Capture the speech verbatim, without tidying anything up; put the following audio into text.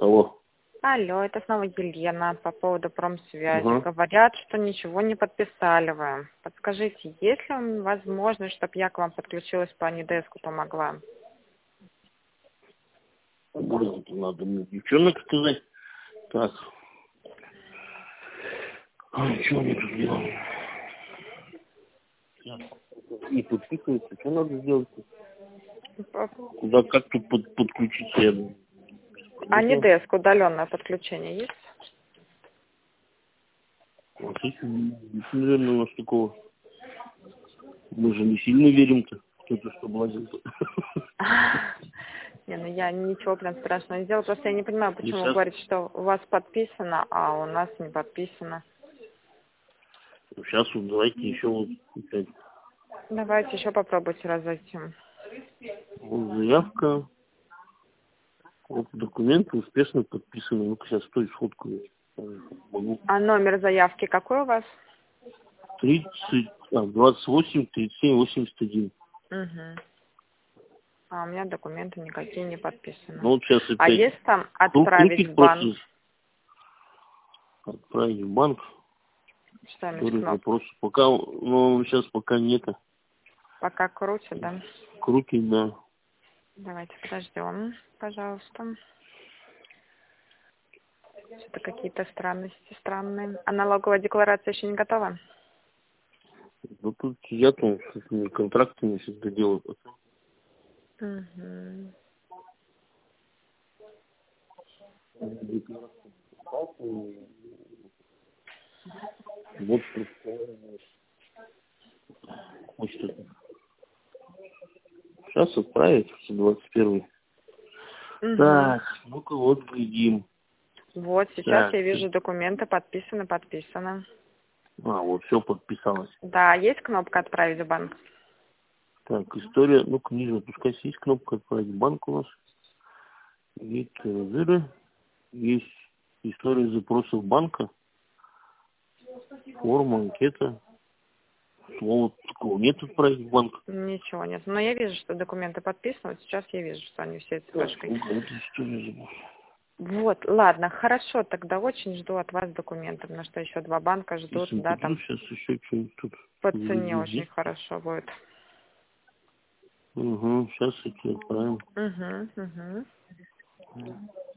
Алло. Алло, это снова Елена по поводу промсвязи. Ага. Говорят, что ничего не подписали вы. Подскажите, есть ли возможность, чтобы я к вам подключилась по Анидеску, помогла? Блин, это надо мне девчонок сказать. Так. А, что мне тут делать? И подписывается, что надо сделать? Куда, как тут под, подключиться? Я... Анидеск, удаленное подключение есть? Вот это, наверное, у нас такого. Мы же не сильно верим-то, кто-то что облазил-то. Не, ну я ничего прям страшного не сделала. Просто я не понимаю, почему вы Сейчас, говорите, что у вас подписано, а у нас не подписано. сейчас вот давайте еще вот опять. Давайте еще попробуйте раз затем. Вот заявка. Вот документы успешно подписаны. Ну-ка сейчас стой, сфоткаю. Могу. А номер заявки какой у вас? тридцать, а, двадцать восемь, тридцать семь, восемьдесят один. Угу. А у меня документы никакие не подписаны. Ну вот сейчас опять. А есть там Ну, отправить крутить в банк? просто. Отправить в банк. Что-нибудь кнопку? Запрос. Пока, ну, сейчас пока нет. Пока крутит, да? Крутить, да. Давайте подождем, пожалуйста. Что-то какие-то странности странные. А налоговая декларация еще не готова? Ну тут сидят, он с этими контрактами всегда делают. Угу. Вот почта. Сейчас отправить, двадцать первый. Угу. Так, ну-ка вот глядим. Вот, сейчас Так. я вижу документы, подписано, подписано. А, вот все подписалось. Да, есть кнопка «Отправить в банк»? Так, история, ну-ка ниже опускайся, есть кнопка «Отправить в банк» у нас. Есть, э, есть история запросов банка, форма, анкета. Слова такого нет «Отправить в банк». Ничего нет. Но я вижу, что документы подписаны. Вот сейчас я вижу, что они все цепочкой. Ну, это история запросов. Вот, ладно, хорошо, тогда очень жду от вас документов, на что еще два банка ждут, Если да, там сейчас еще что-нибудь тут. по цене Есть. очень хорошо будет. Угу, сейчас эти отправим. Угу, угу.